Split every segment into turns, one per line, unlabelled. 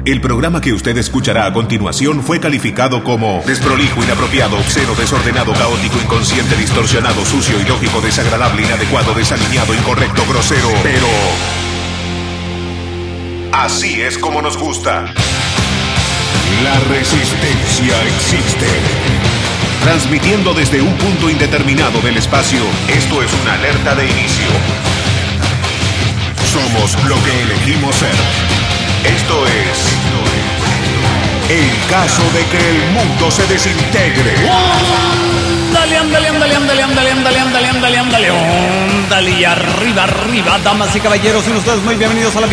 El programa que usted escuchará a continuación fue calificado como desprolijo, inapropiado, obsceno, desordenado, caótico, inconsciente, distorsionado, sucio, ilógico, desagradable, inadecuado, desalineado, incorrecto, grosero. Pero así es como nos gusta. La resistencia existe. Transmitiendo desde un punto indeterminado del espacio, esto es una alerta de inicio. Somos lo que elegimos ser. Esto es el caso de que el mundo se desintegre.
Ándale, ándale, ándale, ándale, ándale, ándale, ándale, ándale, ándale, ándale, y arriba, arriba, damas y caballeros, y ustedes muy bienvenidos a la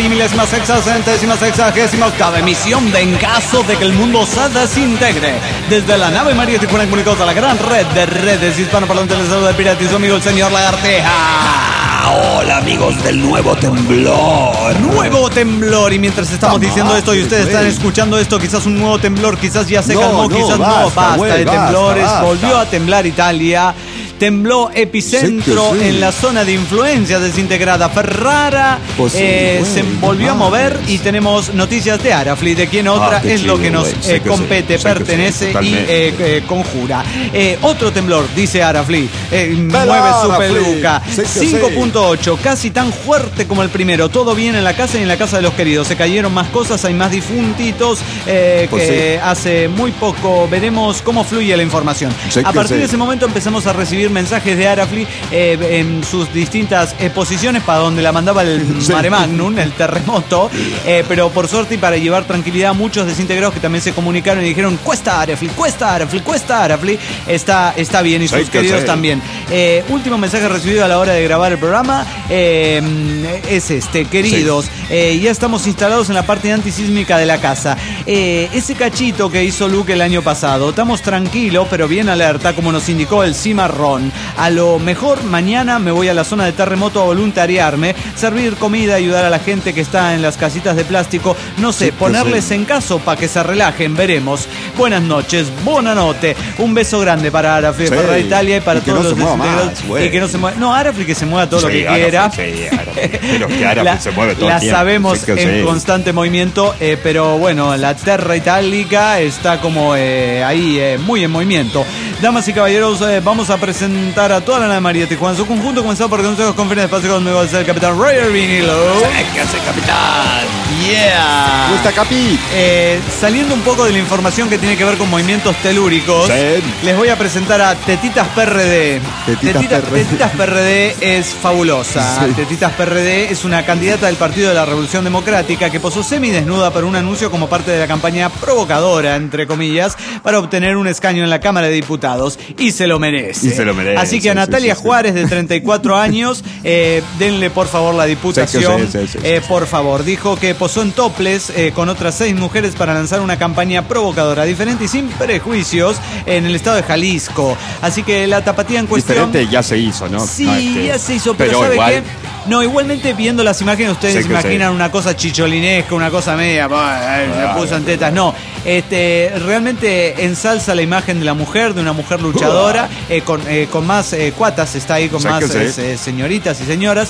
1060ª emisión de En Caso de que el Mundo se Desintegre. Desde la nave María Tijuana comunicados a la gran red de redes hispanoparlantes, les saluda de pirata y su amigo el señor Lagarteja.
Hola amigos del Nuevo Temblor.
Nuevo temblor. Y mientras estamos diciendo esto y ustedes están escuchando esto, quizás un nuevo temblor, quizás ya se calmó, quizás no, basta de temblores. Volvió a temblar Italia. Tembló epicentro en la zona de influencia desintegrada Ferrara. Se volvió a mover y tenemos noticias de Arafli, de quien otra es lo que nos compete, pertenece y conjura. Otro temblor, dice Arafli, mueve su peluca. 5.8, casi tan fuerte como el primero. Todo bien en la casa y en la casa de los queridos. Se cayeron más cosas, hay más difuntitos que hace muy poco. Veremos cómo fluye la información. A partir de ese momento empezamos a recibir mensajes de Arafli en sus distintas posiciones para donde la mandaba el Mare Magnum, el terremoto, pero por suerte y para llevar tranquilidad a muchos desintegrados que también se comunicaron y dijeron: cuesta Arafli, cuesta Arafli, cuesta Arafli, está bien, y sus queridos también. Último mensaje recibido a la hora de grabar el programa es este: queridos, ya estamos instalados en la parte antisísmica de la casa. Ese cachito que hizo Luke el año pasado, estamos tranquilos pero bien alerta, como nos indicó el cimarrón. A lo mejor mañana me voy a la zona de terremoto a voluntariarme, servir comida, ayudar a la gente que está en las casitas de plástico, no sé, ponerles en caso para que se relajen, veremos. Buenas noches, buonanotte, un beso grande para Arafli, para Italia y para todos los desintegrados. Y que no se mueva, no, Arafli que se mueva todo lo que quiera.
Pero que Arafli se mueve todo el tiempo.
La sabemos en constante movimiento, pero bueno, la Terra Itálica está como ahí muy en movimiento. Damas y caballeros, vamos a presentar a toda la nave María Tijuana en su conjunto, comenzado por consejos, conferencias de espacio conmigo, el capitán Roger Vinilo.
¿Qué hace, capitán?
Yeah.
¿Cómo está, capi?
Saliendo un poco de la información que tiene que ver con movimientos telúricos, les voy a presentar a Tetitas PRD. Tetitas PRD es fabulosa. Tetitas PRD es una candidata del Partido de la Revolución Democrática que posó semidesnuda para un anuncio como parte de la campaña provocadora, entre comillas, para obtener un escaño en la Cámara de Diputados. Y se lo merece. Así que a Natalia Juárez, de 34 años, denle por favor la diputación. Por favor, dijo que posó en topless con otras 6 mujeres para lanzar una campaña provocadora, diferente y sin prejuicios, en el estado de Jalisco. Así que la tapatía en cuestión...
Diferente ya se hizo, ¿no?
Sí, ya se hizo, pero ¿sabe qué? No, igualmente viendo las imágenes ustedes imaginan una cosa chicholinesca, una cosa media, me puso en tetas, no. Realmente ensalza la imagen de la mujer, de una mujer luchadora, con más cuatas, está ahí con más señoritas y señoras.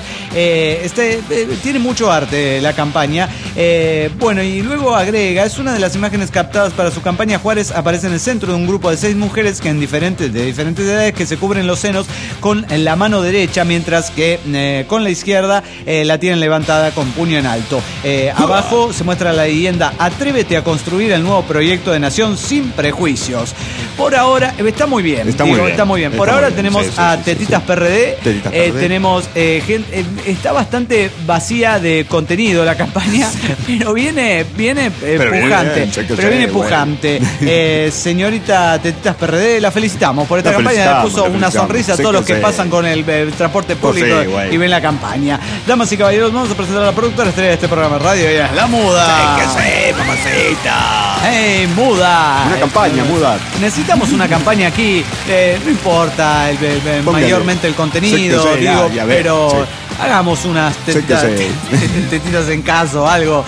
Tiene mucho arte la campaña. Bueno, y luego agrega, es una de las imágenes captadas para su campaña. Juárez aparece en el centro de un grupo de 6 mujeres que de diferentes edades, que se cubren los senos con la mano derecha, mientras que con la izquierda la tienen levantada con puño en alto. Abajo se muestra la leyenda: atrévete a construir el nuevo proyecto de nación sin prejuicios. Por ahora está muy bien. Está muy bien. Por ahora tenemos a Tetitas PRD. Tenemos gente, está bastante vacía de contenido la campaña, pero viene pujante. Viene pujante. Señorita Tetitas PRD, la felicitamos por esta campaña. Le puso una sonrisa a todos los que pasan con el transporte público y ven la campaña. Damas y caballeros, vamos a presentar a la productora estrella de este programa de radio. Ella es la Muda.
Mamacita.
¡Hey, Muda!
Una campaña, Muda.
Necesitamos una campaña aquí. No importa mayormente el contenido, pero hagamos unas tetitas en caso, algo.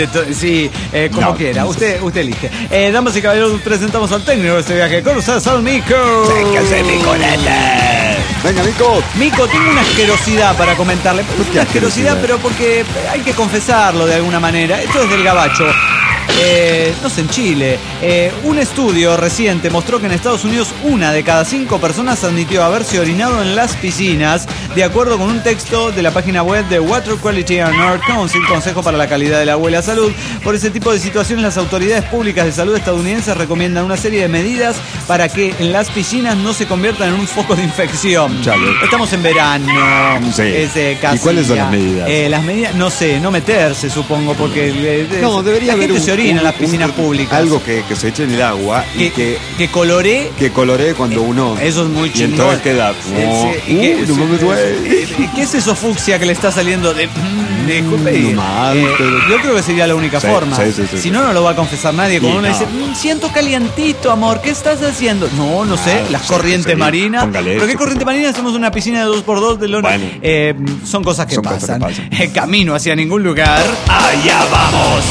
Como quiera. Usted elige. Damas y caballeros, presentamos al técnico de este viaje con ustedes, al Mico.
¿Qué hace, Micolete? Venga,
Mico, tengo una asquerosidad para comentarle. Una asquerosidad, pero porque hay que confesarlo de alguna manera. Esto es del gabacho. no sé, en Chile. Un estudio reciente mostró que en Estados Unidos 1 de cada 5 personas admitió haberse orinado en las piscinas, de acuerdo con un texto de la página web de Water Quality and Earth Council, Consejo para la Calidad del Agua y la Salud. Por ese tipo de situaciones, las autoridades públicas de salud estadounidenses recomiendan una serie de medidas para que en las piscinas no se conviertan en un foco de infección.
Chale.
Estamos en verano.
Sí. ¿Y cuáles son las medidas?
Las medidas, no sé, no meterse, supongo, porque
debería
la gente
haber
se orina en las piscinas públicas.
Algo que se eche en el agua y que
coloree.
Que coloree cuando uno...
Eso es muy chingón.
Y entonces queda...
¿Qué es eso fucsia que le está saliendo de... Disculpe. Yo creo que sería la única forma. Si no, no lo va a confesar nadie. Como uno dice, siento calientito, amor, ¿qué estás haciendo? No sé, las corrientes marinas. ¿Pero qué corriente marina? Hacemos una piscina de 2x2 de lona. Bueno, son cosas que pasan. Camino hacia ningún lugar.
¡Allá vamos!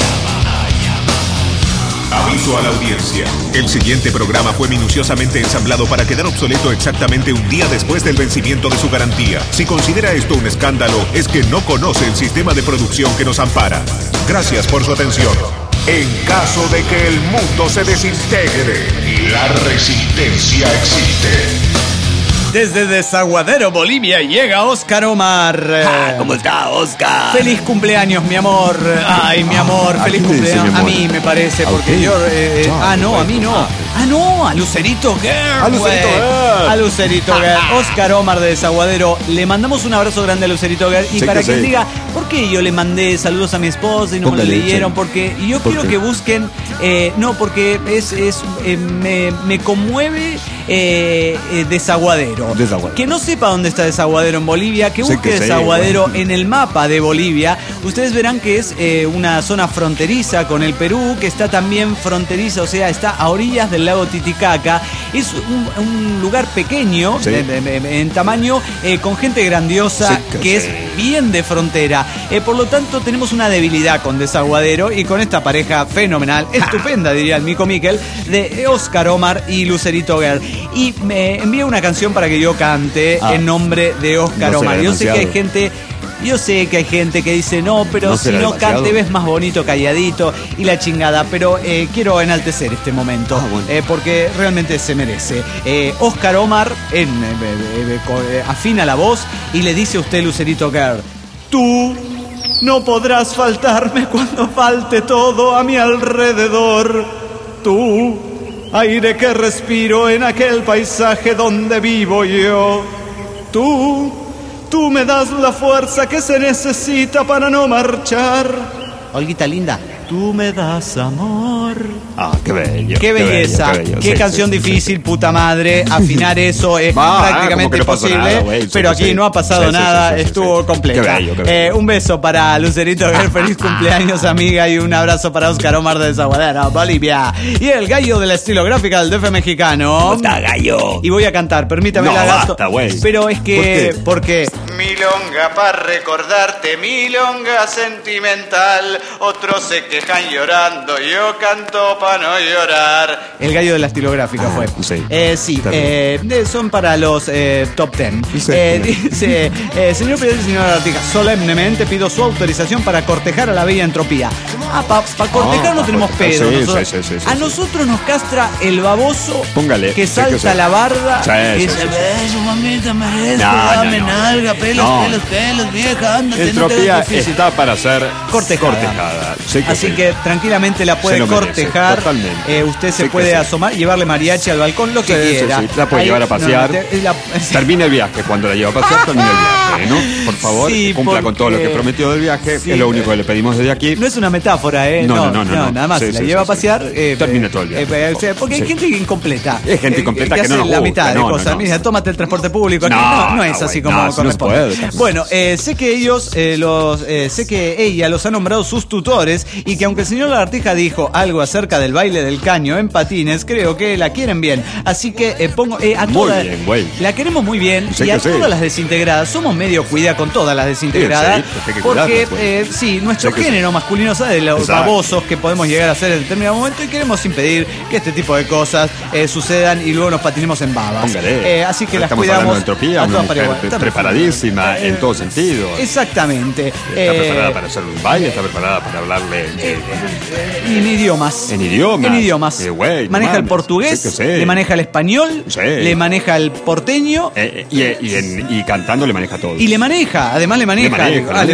Aviso a la audiencia. El siguiente programa fue minuciosamente ensamblado para quedar obsoleto exactamente un día después del vencimiento de su garantía. Si considera esto un escándalo, es que no conoce el sistema de producción que nos ampara. Gracias por su atención. En caso de que el mundo se desintegre, la resistencia existe.
Desde Desaguadero, Bolivia, llega Oscar Omar.
¿Cómo está, Oscar?
Feliz cumpleaños, mi amor. Ay, mi amor, feliz cumpleaños. A mí me parece, porque yo... no, a mí no. No, a Lucerito Girl. A Lucerito Girl. Oscar Omar de Desaguadero. Le mandamos un abrazo grande a Lucerito Girl. Y para quien diga, ¿por qué yo le mandé saludos a mi esposa y no me lo leyeron? Porque yo quiero que busquen... no, porque me conmueve Desaguadero. Que no sepa dónde está Desaguadero en Bolivia, que busque Desaguadero en el mapa de Bolivia. Ustedes verán que es una zona fronteriza con el Perú, que está también fronteriza, o sea, está a orillas del lago Titicaca. Es un lugar pequeño en tamaño, con gente grandiosa, que es bien de frontera. Por lo tanto, tenemos una debilidad con Desaguadero y con esta pareja fenomenal, estupenda, diría el Mico Miquel, de Oscar Omar y Lucerito Girl. Y me envía una canción para que yo cante en nombre de Oscar Omar. Yo sé que hay gente que dice, no, pero si no cante ves más bonito calladito y la chingada, pero quiero enaltecer este momento, porque realmente se merece. Oscar Omar afina la voz y le dice a usted, Lucerito Girl, tú no podrás faltarme cuando falte todo a mi alrededor. Tú, aire que respiro en aquel paisaje donde vivo yo. Tú me das la fuerza que se necesita para no marchar. Olguita linda, tú me das amor.
Qué bello.
Qué belleza. Qué canción difícil, puta madre. Afinar eso es prácticamente imposible. Nada, pero aquí no ha pasado nada. Estuvo completa. Qué bello. Un beso para Lucerito Girl. Feliz cumpleaños, amiga. Y un abrazo para Oscar Omar de Desaguadero, Bolivia. Y el gallo de la estilográfica del DF mexicano.
¿Cómo está, gallo?
Y voy a cantar. Permítame la gasto. Pero es que... ¿Por qué?
Milonga para recordarte, milonga sentimental. Otros se quejan llorando, yo canto para no llorar.
El gallo de la estilográfica fue. Son para los top 10. Dice, señor presidente, señora Artiga, solemnemente pido su autorización para cortejar a la bella Entropía. Para cortejar no tenemos pedo. A nosotros nos castra el baboso que salta la barda y dice, beso, mamita, merezco, dame nalga, pelos, vieja, ándate.
Entropía está para ser cortejada.
Así que tranquilamente la puede cortejar. Usted se puede asomar, llevarle mariachi al balcón, lo que quiera.
La puede llevar a pasear. Termina el viaje. Cuando la lleva a pasear, termina el viaje, ¿no? Por favor, cumpla con todo lo que prometió del viaje. Es lo único que le pedimos desde aquí.
No es una metáfora, No, nada más. La lleva a pasear.
Termina todo el viaje.
Porque hay gente incompleta.
Es gente incompleta que no nos gusta.
La mitad de cosas. Mira, tómate el transporte público. No es así como corresponde. Bueno, sé que ella los ha nombrado sus tutores y que aunque el señor Lagartija dijo algo acerca del baile del caño en patines, creo que la quieren bien. Así que a todas la queremos muy bien y a todas las desintegradas. Somos medio cuida con todas las desintegradas porque nuestro género masculino sabe los babosos que podemos llegar a ser en determinado momento y queremos impedir que este tipo de cosas sucedan y luego nos patinemos en babas. Así que las cuidamos.
Estamos hablando de entropía, una mujer preparadísima en todo sentido.
Exactamente.
Está preparada para hacer un baile, está preparada para hablarle
en idiomas.
En idiomas.
Maneja el portugués, le maneja el español, le maneja el porteño.
Y cantando le maneja todo.
Y le maneja, además le maneja.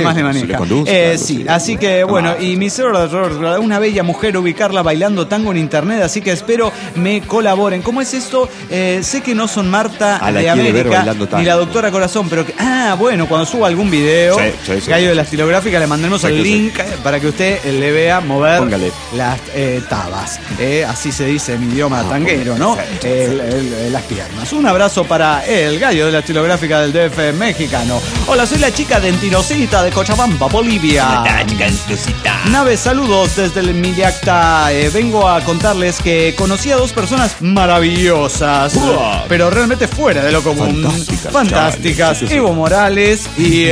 Así que bueno, y mi una bella mujer, ubicarla bailando tango en internet, así que espero me colaboren. ¿Cómo es esto? Sé que no son Marta de América ni la doctora Corazón, pero bueno, cuando suba algún video, Gallo de la Estilográfica, le mandemos el link para que usted le vea mover las tabas. Así se dice en idioma tanguero, ¿no? Las piernas. Un abrazo para el Gallo de la Estilográfica del DF mexicano. Hola, soy la chica dentinocita de Cochabamba, Bolivia. Nave, saludos desde el Miliacta. Vengo a contarles que conocí a dos personas maravillosas, pero realmente fuera de lo común. Fantásticas. Evo Morales y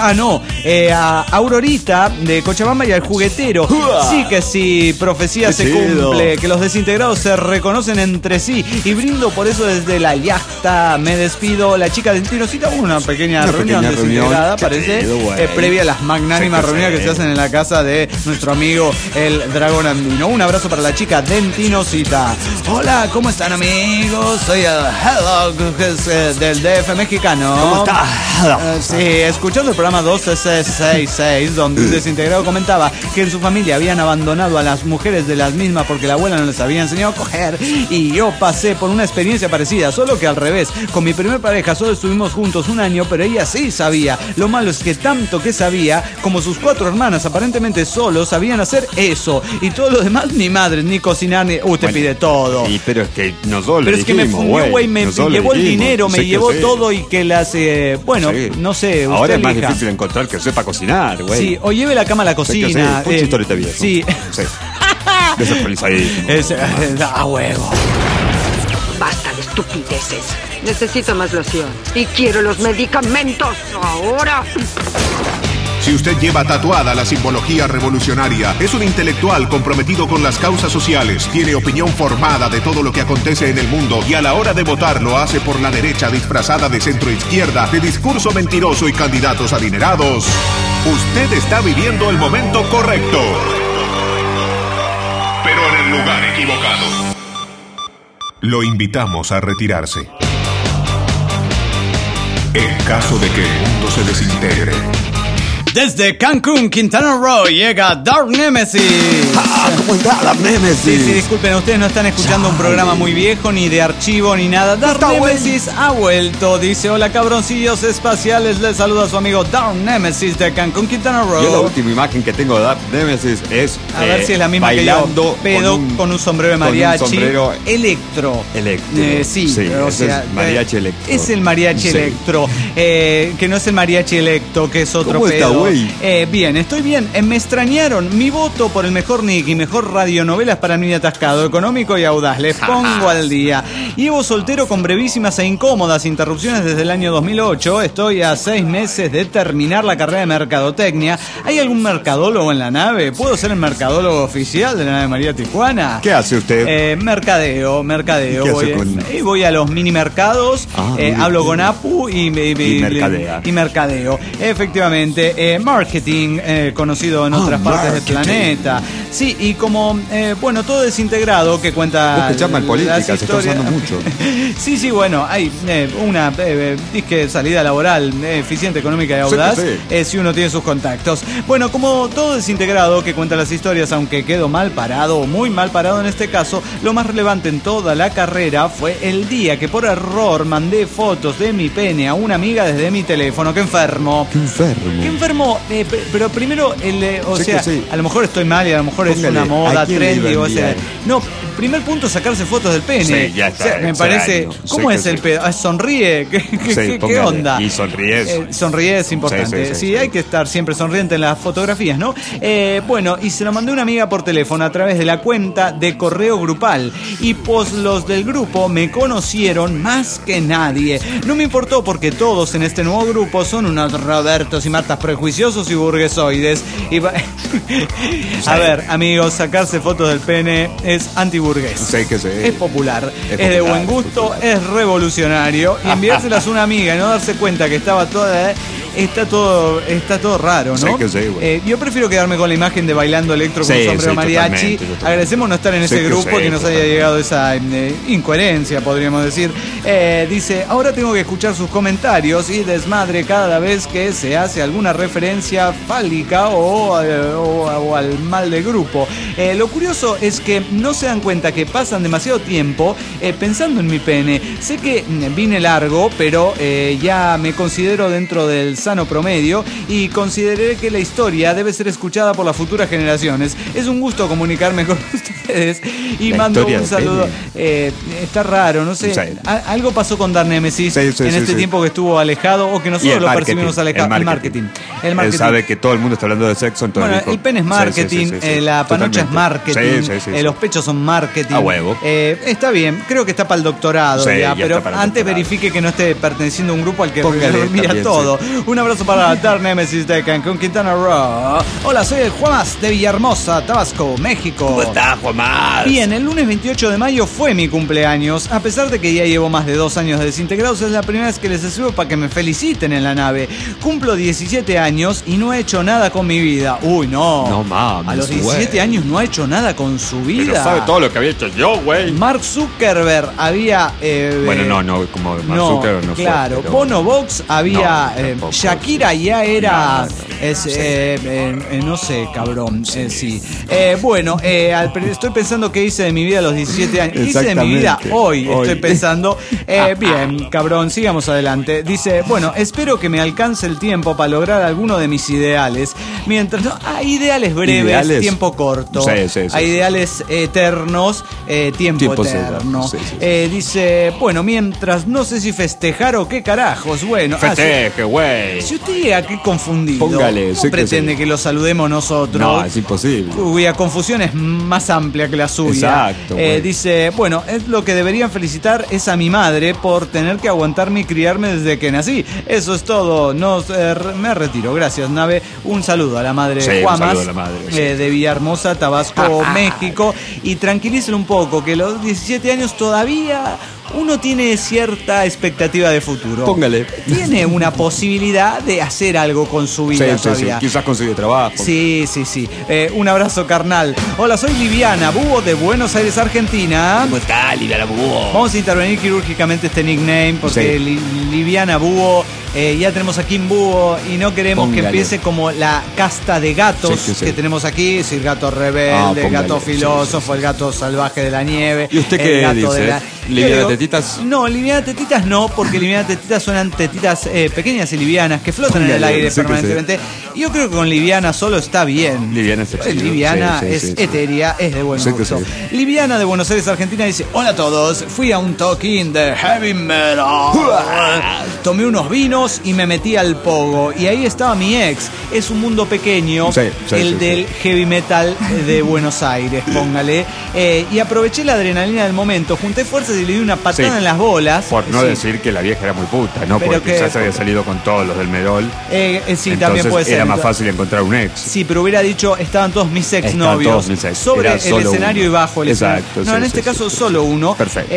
a Aurorita de Cochabamba y al Juguetero. Sí que sí, profecía se cumple, que los desintegrados se reconocen entre sí y brindo por eso desde la yacta. Me despido, la chica dentinocita. Una pequeña reunión desintegrada, parece, previa a las magnánimas reuniones que se hacen en la casa de nuestro amigo el Dragón Andino. Un abrazo para la chica dentinocita. Hola, ¿cómo están, amigos? Soy el Hello del DF mexicano.
¿Cómo está?
Sí, escuchando el programa 1266, donde un desintegrado comentaba que en su familia habían abandonado a las mujeres de las mismas porque la abuela no les había enseñado a coger, y yo pasé por una experiencia parecida, solo que al revés. Con mi primer pareja solo estuvimos juntos un año, pero ella sí sabía. Lo malo es que tanto que sabía, como sus 4 hermanas aparentemente solo sabían hacer eso, y todo lo demás ni madres, ni cocinar, ni... te pide todo.
Sí, pero es que nosotros
Pero es que me fundió, güey, me llevó el dinero, me llevó todo, y que las... no sé,
ahora es más difícil encontrar que sepa cocinar, güey.
Sí, o lleve la cama a la cocina.
Un chistorete viejo.
Sí.
Desactualizadísimo.
Huevo.
Basta de estupideces. Necesito más loción. Y quiero los medicamentos ahora.
Si usted lleva tatuada la simbología revolucionaria, es un intelectual comprometido con las causas sociales, tiene opinión formada de todo lo que acontece en el mundo y a la hora de votar lo hace por la derecha disfrazada de centroizquierda, de discurso mentiroso y candidatos adinerados, usted está viviendo el momento correcto, pero en el lugar equivocado. Lo invitamos a retirarse. En caso de que el mundo se desintegre.
Desde Cancún, Quintana Roo, llega Dark Nemesis.
¿Cómo está Dark Nemesis?
Sí, disculpen, ustedes no están escuchando un programa muy viejo, ni de archivo, ni nada. Dark Nemesis ha vuelto. Dice, hola cabroncillos espaciales. Les saluda su amigo Dark Nemesis de Cancún, Quintana Roo.
Yo la última imagen que tengo de Dark Nemesis es
a ver si es la misma que yo. Pedo con un sombrero de mariachi.
Con un sombrero
electro.
Sí,
o sea,
es mariachi electro.
Es el mariachi electro. Que no es el mariachi electro, que es otro
¿Cómo
pedo.
Está,
bien, estoy bien. Me extrañaron. Mi voto por el mejor Nick y mejor radionovelas para mí atascado, económico y audaz. Les pongo al día. Llevo soltero con brevísimas e incómodas interrupciones desde el año 2008. Estoy a 6 meses de terminar la carrera de mercadotecnia. ¿Hay algún mercadólogo en la nave? ¿Puedo ser el mercadólogo oficial de la nave María Tijuana?
¿Qué hace usted?
Mercadeo. Voy a los mini mercados, hablo con Apu y
mercadea.
Y mercadeo. Efectivamente. Marketing, conocido en otras partes del planeta. Sí, y como, todo desintegrado que cuenta.
Vos que llamas política, se está usando mucho.
Sí, bueno, hay una disque salida laboral eficiente, económica y audaz, si uno tiene sus contactos. Bueno, como todo desintegrado que cuenta las historias, aunque quedo mal parado, o muy mal parado en este caso, lo más relevante en toda la carrera fue el día que por error mandé fotos de mi pene a una amiga desde mi teléfono. ¡Qué enfermo! ¡Qué enfermo! Pero primero, a lo mejor estoy mal y a lo mejor es una moda trendy. No, primer punto, sacarse fotos del pene.
Sí, ya está.
Me parece. ¿Cómo es el pedo? Sonríe. ¿Qué onda?
Y sonríes.
Sonríe es importante. Sí, hay que estar siempre sonriente en las fotografías, ¿no? Y se lo mandé a una amiga por teléfono a través de la cuenta de correo grupal. Y pues los del grupo me conocieron más que nadie. No me importó porque todos en este nuevo grupo son unos Robertos y Martas prejuiciosos ambiciosos y burguesoides. A ver, amigos, sacarse fotos del pene es antiburgués.
Sí, que sí.
Es popular, es de buen gusto, es revolucionario. Y enviárselas a una amiga y no darse cuenta que estaba toda... Está todo raro, ¿no?
Sí, que sí, bueno.
Yo prefiero quedarme con la imagen de bailando electro con sombrero mariachi. Totalmente. Agradecemos no estar en ese grupo que nos haya llegado esa incoherencia, podríamos decir. Dice, ahora tengo que escuchar sus comentarios y desmadre cada vez que se hace alguna referencia fálica o al mal del grupo. Lo curioso es que no se dan cuenta que pasan demasiado tiempo pensando en mi pene. Sé que vine largo, pero ya me considero dentro del sano promedio y consideré que la historia debe ser escuchada por las futuras generaciones. Es un gusto comunicarme con ustedes y mando un saludo. Está raro, no sé. Algo pasó con Dark Nemesis en este tiempo que estuvo alejado o que nosotros lo percibimos alejado. El marketing.
Él sabe que todo el mundo está hablando de sexo.
Bueno, el pene es marketing, la panocha es marketing, los pechos son marketing.
A huevo.
Está bien, creo que está para el doctorado ya, pero antes verifique que no esté perteneciendo a un grupo al que mira todo. Un abrazo para Dark Nemesis de Cancún, Quintana Roo. Hola, soy el Juanás de Villahermosa, Tabasco, México.
¿Cómo estás, Juanás?
Bien, el lunes 28 de mayo fue mi cumpleaños. A pesar de que ya llevo más de 2 años de desintegrados, es la primera vez que les escribo para que me feliciten en la nave. Cumplo 17 años y no he hecho nada con mi vida. Uy, no.
No mames.
A los 17 años no ha hecho nada con su vida.
Pero sabe todo lo que había hecho yo, güey.
Mark Zuckerberg había...
no, como Mark Zuckerberg no
claro,
fue. Pero...
Bonovox había...
tampoco.
Shakira ya era... no sé, cabrón. Sí. Bueno, estoy pensando qué hice de mi vida a los 17 años. Hice de mi vida hoy. Estoy pensando. Bien, cabrón, sigamos adelante. Dice, bueno, espero que me alcance el tiempo para lograr alguno de mis ideales. Mientras no, hay ideales breves, ¿ideales? Tiempo corto.
Sí.
Hay ideales eternos, tiempo eterno.
Sí.
Dice, bueno, mientras no sé si festejar o qué carajos. Bueno,
festeje, güey.
Si usted llega aquí confundido,
póngale,
¿cómo pretende que lo saludemos nosotros?
No, es imposible.
Cuya confusión es más amplia que la suya.
Exacto.
Dice, bueno, es lo que deberían felicitar es a mi madre por tener que aguantarme y criarme desde que nací. Eso es todo. Me retiro. Gracias, Nave. Un saludo a la madre de Juamas, de Villahermosa, Tabasco, México. Y tranquilícelo un poco, que los 17 años todavía... Uno tiene cierta expectativa de futuro.
Póngale.
Tiene una posibilidad de hacer algo con su vida todavía.
Quizás consigue trabajo.
Sí. Un abrazo, carnal. Hola, soy Liviana Búho de Buenos Aires, Argentina.
¿Cómo está, Liviana Búho?
Vamos a intervenir quirúrgicamente este nickname porque Liviana Búho... ya tenemos a Kim Búho y no queremos que empiece como la casta de gatos que tenemos aquí, es el gato rebelde, el gato filósofo, el gato salvaje de la nieve.
¿Y usted qué dice? ¿Liviana Tetitas?
No, Liviana Tetitas no, porque Liviana Tetitas suenan tetitas pequeñas y livianas que flotan en el aire permanentemente. Y yo creo que con Liviana solo está bien.
Liviana es sexy.
Liviana es etérea, es de buen gusto. Liviana de Buenos Aires, Argentina dice, hola a todos, fui a un toquín de heavy metal. Tomé unos vinos y me metí al pogo y ahí estaba mi ex. Es un mundo pequeño, del heavy metal de Buenos Aires, póngale. Y aproveché la adrenalina del momento, junté fuerzas y le di una patada en las bolas.
Por no decir que la vieja era muy puta, ¿no? Porque quizás había salido con todos los del Medol.
Sí, entonces también puede ser.
Era más fácil encontrar un ex.
Sí, pero hubiera dicho, estaban todos mis exnovios sobre el escenario y bajo el escenario. No, en este caso solo uno.
Perfecto.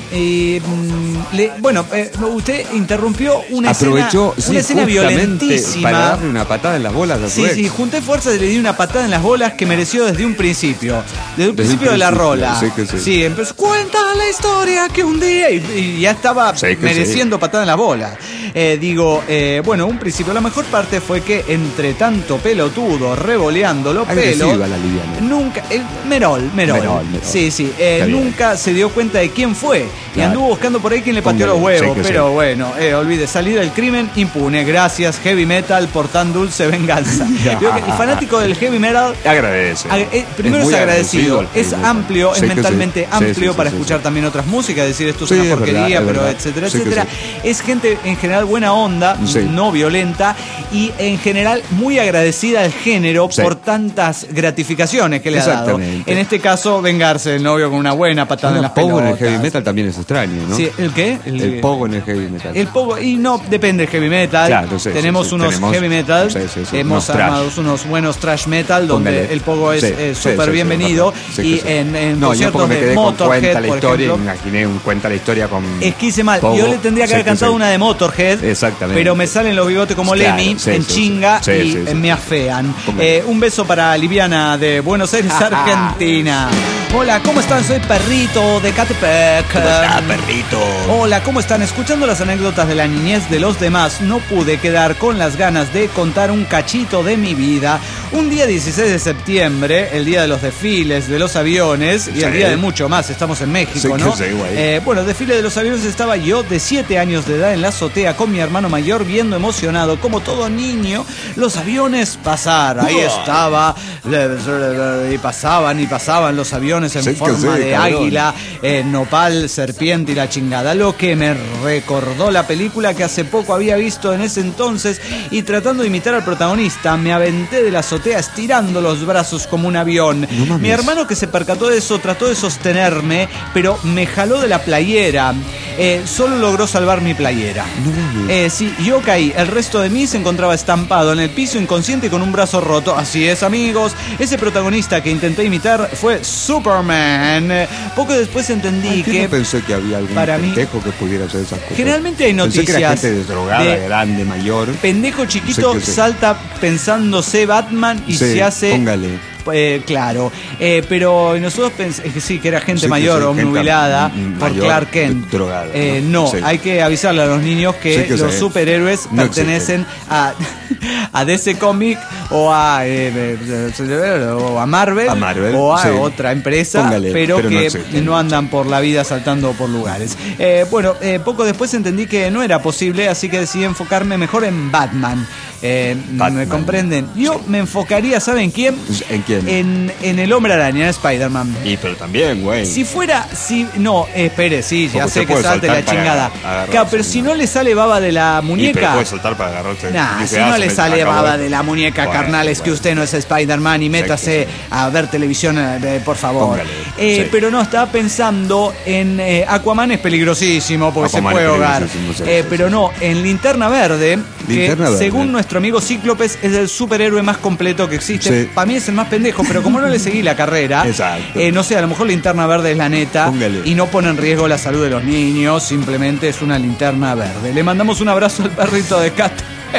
Usted interrumpió una
aprovechó
escena violentísima
para darle una patada en las bolas a su ex.
Sí, junté fuerzas y le di una patada en las bolas que mereció desde un principio. Desde un principio de la rola. Sí, empezó, cuenta la historia que un día y ya estaba mereciendo patada en las bolas. Un principio. La mejor parte fue que entre tanto pelotudo revoleándolo nunca Merol. Sí. Nunca se dio cuenta de quién fue. Y anduvo buscando por ahí quién le pateó los huevos. Pero bueno, olvide, salir del crimen impune. Gracias, heavy metal, por tan dulce venganza. El fanático del heavy metal
agradece.
Primero es agradecido. Es amplio, es mentalmente amplio para escuchar también otras músicas. Decir, esto es una porquería, pero etcétera. Es gente en general buena onda, no violenta y en general muy agradecida al género por tantas gratificaciones que le ha dado. En este caso, vengarse del novio con una buena patada en las pelotas.
El pogo en el heavy metal también es extraño, ¿no?
Sí, ¿el qué?
El pogo en el heavy metal.
El pogo, y no, depende del heavy metal.
Claro,
tenemos unos heavy metal. Hemos armado unos buenos trash metal donde el pogo es súper bienvenido. Y en conciertos de Motorhead, por ejemplo.
Imaginé un cuenta la historia con.
Es que hice mal. Yo le tendría que haber cantado una de Motorhead.
Exactamente.
Pero me salen los bigotes como Lemmy en chinga y me afean. Un beso para Liviana de Buenos Aires, Argentina. Hola, ¿cómo están? Soy Perrito de Catepec.
¿Cómo está, Perrito?
Hola, ¿cómo están? Escuchando las anécdotas de la niñez de los demás, no pude quedar con las ganas de contar un cachito de mi vida. Un día 16 de septiembre, el día de los desfiles de los aviones y el día de mucho más, estamos en México, ¿no? Bueno, desfile de los aviones, estaba yo de 7 años de edad en la azotea con mi hermano mayor viendo emocionado, como todo niño, los aviones pasar. Ahí estaba, y pasaban los aviones en forma de águila, nopal, serpiente y la chingada. Lo que me recordó la película que hace poco había visto en ese entonces, y tratando de imitar al protagonista, me aventé de la azotea estirando los brazos como un avión. Mi hermano, que se percató de eso, trató de sostenerme, pero me jaló de la playera. Solo logró salvar mi playera. Sí, yo caí. El resto de mí se encontraba estampado en el piso, inconsciente y con un brazo roto. Así es, amigos. Ese protagonista que intenté imitar fue Superman. Poco después entendí que...
No pensé que había algún pendejo que pudiera hacer esas cosas.
Generalmente hay noticias...
Pensé que era gente drogada, grande, mayor.
Pendejo chiquito salta pensándose Batman y se hace...
Póngale.
Claro, pero nosotros pensamos que sí, que era gente mayor o nubilada por Clark Kent.
Drogada,
hay que avisarle a los niños que los superhéroes pertenecen a DC Comics o a Marvel o a otra empresa, pero que no andan por la vida saltando por lugares. Poco después entendí que no era posible, así que decidí enfocarme mejor en Batman. ¿Me comprenden? Yo me enfocaría, ¿saben quién?
¿En quién?
En el Hombre Araña, en Spider-Man.
Pero también, güey.
Si fuera, espere, ya sé que salte la chingada. Claro, pero si no le sale baba de la muñeca.
Pero puede saltar para agarrarse.
Si no le sale baba de la muñeca, carnal, es que usted no es Spider-Man y métase a ver televisión, por favor. Pero no, estaba pensando en Aquaman, es peligrosísimo porque se puede ahogar. Pero no, en Linterna Verde, que según nuestro amigo Cíclopes es el superhéroe más completo que existe. Para mí es el más pendejo, pero como no le seguí la carrera, no sé, a lo mejor Linterna Verde es la neta y no pone en riesgo la salud de los niños, simplemente es una linterna verde. Le mandamos un abrazo al perrito de Cat.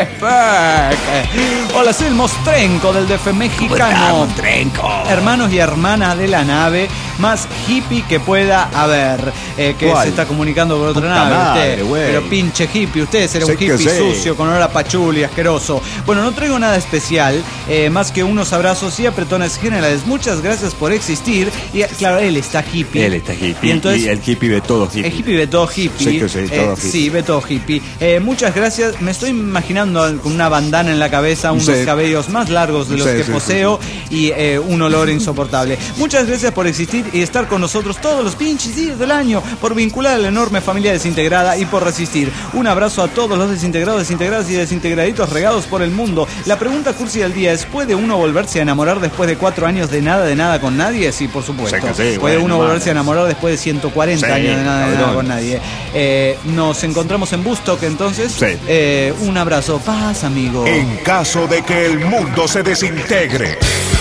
Hola, soy el Mostrenco del DF mexicano. Hermanos y hermanas de la nave más hippie que pueda haber, que se está comunicando con otra nave. Pero pinche hippie, usted será un hippie sucio con olor a pachuli, asqueroso. Bueno, no traigo nada especial, más que unos abrazos y apretones generales. Muchas gracias por existir. Y claro, él está hippie. Y entonces,
el hippie ve todo hippie.
El hippie ve todo hippie. Sí, ve todo hippie. Muchas gracias. Me estoy imaginando con una bandana en la cabeza, unos cabellos más largos de los que poseo y un olor insoportable. Muchas gracias por existir y estar con nosotros todos los pinches días del año, por vincular a la enorme familia desintegrada y por resistir. Un abrazo a todos los desintegrados, desintegradas y desintegraditos regados por el mundo. La pregunta cursi del día es: ¿puede uno volverse a enamorar después de 4 años de nada con nadie? Sí, por supuesto. ¿Puede uno volverse a enamorar después de 140 años de nada con nadie? Nos encontramos en Bustock entonces. Un abrazo. Paz, amigo.
En caso de que el mundo se desintegre,